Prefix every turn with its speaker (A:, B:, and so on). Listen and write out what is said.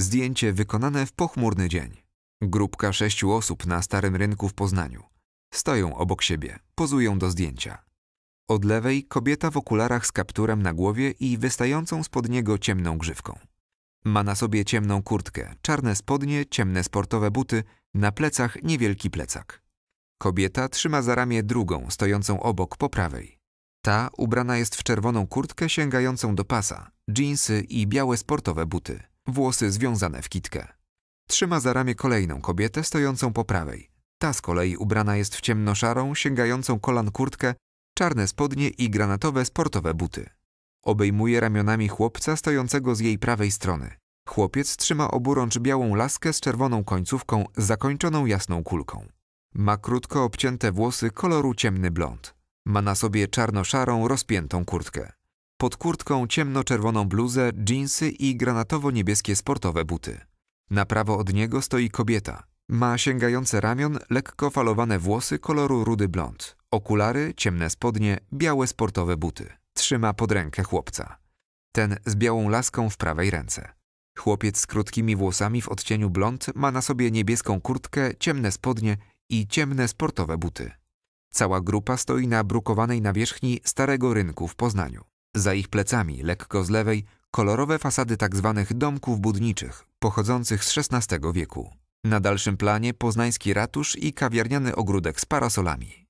A: Zdjęcie wykonane w pochmurny dzień. Grupka 6 osób na Starym Rynku w Poznaniu. Stoją obok siebie, pozują do zdjęcia. Od lewej kobieta w okularach z kapturem na głowie i wystającą spod niego ciemną grzywką. Ma na sobie ciemną kurtkę, czarne spodnie, ciemne sportowe buty, na plecach niewielki plecak. Kobieta trzyma za ramię drugą, stojącą obok po prawej. Ta ubrana jest w czerwoną kurtkę sięgającą do pasa, dżinsy i białe sportowe buty, włosy związane w kitkę. Trzyma za ramię kolejną kobietę stojącą po prawej. Ta z kolei ubrana jest w ciemnoszarą, sięgającą kolan kurtkę, czarne spodnie i granatowe sportowe buty. Obejmuje ramionami chłopca stojącego z jej prawej strony. Chłopiec trzyma oburącz białą laskę z czerwoną końcówką zakończoną jasną kulką. Ma krótko obcięte włosy koloru ciemny blond. Ma na sobie czarno-szarą, rozpiętą kurtkę. Pod kurtką ciemno-czerwoną bluzę, dżinsy i granatowo-niebieskie sportowe buty. Na prawo od niego stoi kobieta. Ma sięgające ramion, lekko falowane włosy koloru rudy blond. Okulary, ciemne spodnie, białe sportowe buty. Trzyma pod rękę chłopca. Ten z białą laską w prawej ręce. Chłopiec z krótkimi włosami w odcieniu blond ma na sobie niebieską kurtkę, ciemne spodnie i ciemne sportowe buty. Cała grupa stoi na brukowanej nawierzchni Starego Rynku w Poznaniu. Za ich plecami, lekko z lewej, kolorowe fasady tzw. domków budniczych, pochodzących z XVI wieku. Na dalszym planie poznański ratusz i kawiarniany ogródek z parasolami.